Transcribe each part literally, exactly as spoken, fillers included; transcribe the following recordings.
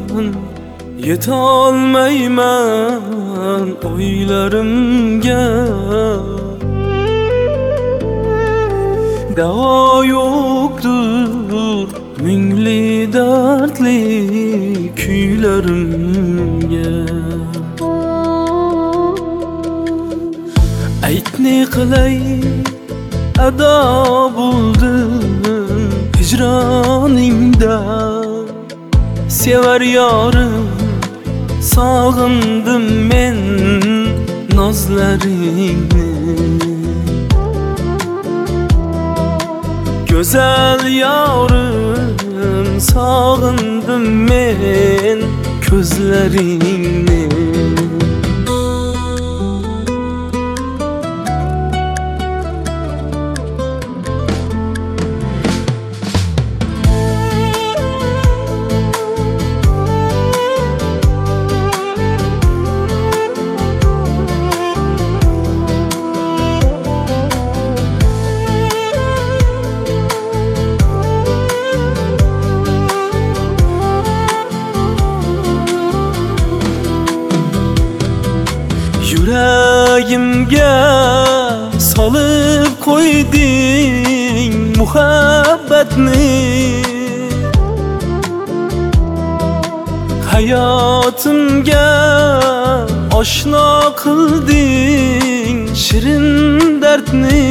yetolmayman o'ylarimga. Davo yo'qdir mingli dardli kuylarimga. Aytni qilay ado bo'ldim hijroningda. Sevar yorim sog'indim men nozlaringni. Go'zal yorim sog'indim men ko'zlaringni. Yuragimga solib qo'yding muhabbatni. Hayotimga oshno qilding shirin dardni.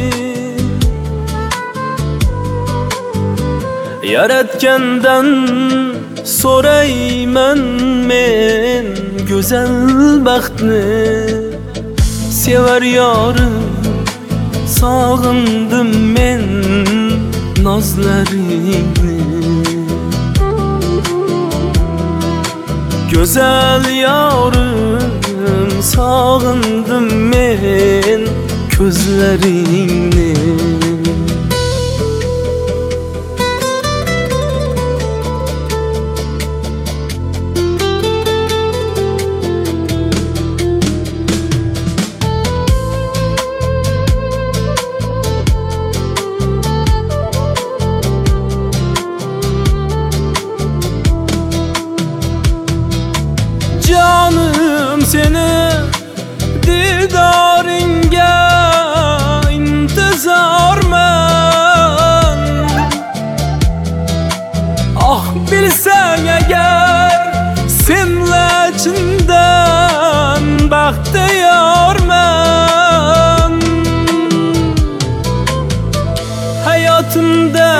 Yaratgandan so'rayman men go'zal baxtni. Sevar yorim sog'indim men nozlaringni. Go'zal yorim sog'indim men ko'zlaringni. Canım seni didaringa intizorman. Ah bilsang agar senla chindan baxtiyorman. Hayotimda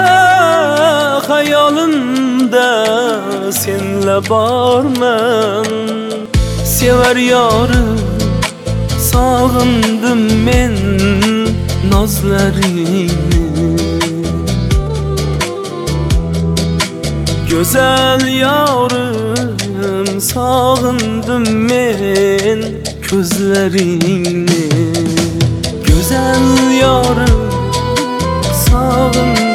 hayolimda senla borman. Sevar yorim sog'indim men nozlaringni. Go'zal yorim sog'indim men ko'zlaringni. Go'zal yorim sog'indim